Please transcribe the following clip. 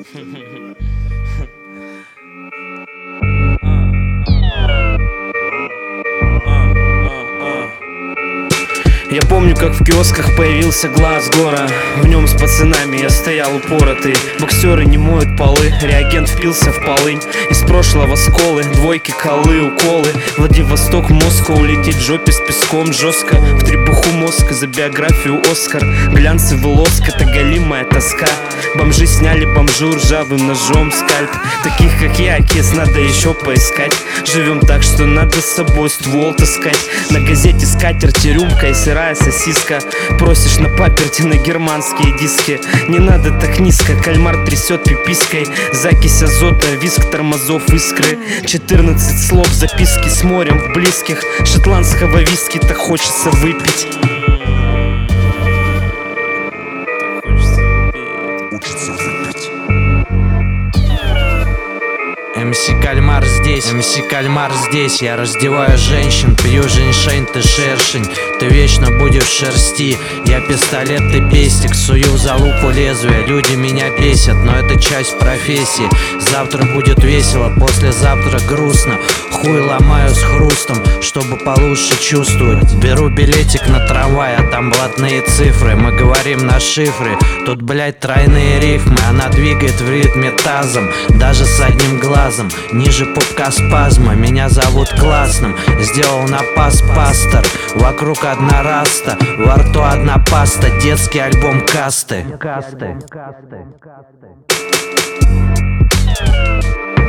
Я помню, как в киосках появился глаз гора. В нем с пацанами я стоял упоротый. Боксеры не моют полы, реагент впился в полынь. Из прошлого сколы, двойки, колы, уколы. Владивосток, Москва, улететь в жопе с песком жестко. В требуху мозг за биографию Оскар. Глянцевый лоск, это голимая тоска. Бомжи сняли бомжу ржавым ножом скальп. Таких как я, кес, надо еще поискать. Живем так, что надо с собой ствол таскать. На газете скатерти, рюмка и сырая сосиска. Просишь на паперти на германские диски. Не надо так низко, кальмар трясет пипиской. Закись азота, виск тормозов, искры. 14 слов, записки с морем в близких. Шотландского виски так хочется выпить. МС Кальмар здесь, МС Кальмар здесь. Я раздеваю женщин, пью женьшень, ты шершень. Ты вечно будешь в шерсти. Я пистолет, ты пестик, сую в залупу лезвия. Люди меня бесят, но это часть профессии. Завтра будет весело, послезавтра грустно. Хуй ломаю с хрустом, чтобы получше чувствовать. Беру билетик на трамвай, а там блатные цифры. Мы говорим на шифры, тут, блять, тройные рифмы. Она двигает в ритме тазом, даже с одним глазом. Ниже пупка спазма, меня зовут классным. Сделал напас пастор, вокруг одна раста, во рту одна паста. Детский альбом касты.